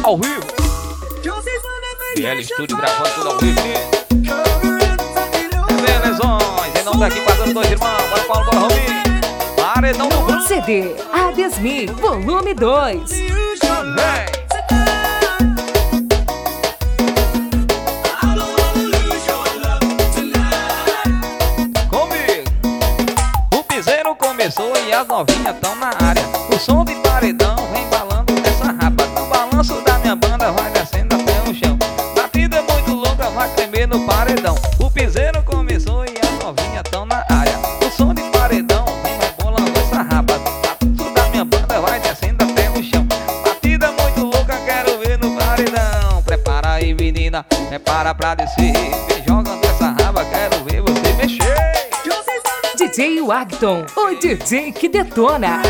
ao vivo. BL Studio gravando tudo ao vivo. Belezões, em nome da equipadora Dois Irmãos, bora Paulo, bora Rominho. Paredão do Bruno. CD Adesmi, volume 2. Comigo. O piseiro começou e as novinhas tão na área. O som de paredão vem balando nessa raba. O balanço da minha banda vai descendo até o chão. Batida muito louca vai tremer no paredão. O piseiro começou e as novinhas tão na área. O som de paredão vem rebolando essa raba. O balanço da minha banda vai descendo até o chão. Batida muito louca, quero ver no paredão. Prepara aí, menina, prepara pra descer. Vem jogando essa raba, quero ver você mexer. DJ Wagton, o DJ que detona.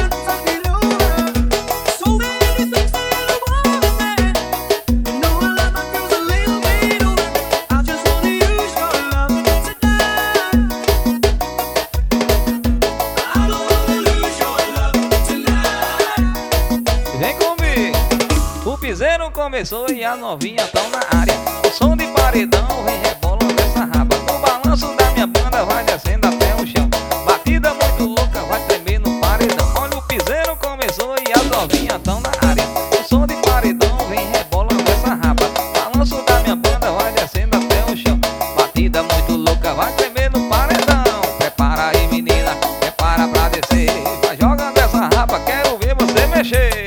Vem comigo. O piseiro começou e as novinhas tão na área. O som de paredão vem rebolando essa raba. O balanço da minha banda vai descendo até o chão. Batida muito louca vai tremer no paredão. Olha, o piseiro começou e as novinhas tão na área. O som de paredão vem rebolando essa raba. O balanço da minha banda vai descendo até o chão. Batida muito louca vai tremer no paredão. Prepara aí, menina, prepara pra descer. Vai jogando essa raba, quero ver você mexer.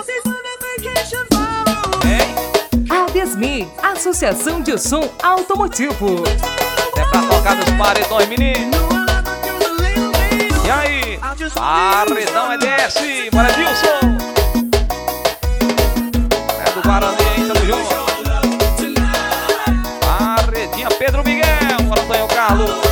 Adesmi, Associação de Som Automotivo. É pra tocar dos paredões, menino. E aí? Paredão é DS, bora Dilson. É do Guarani, hein? Tamo junto. Paredinha Pedro Miguel, bora Antônio Carlos.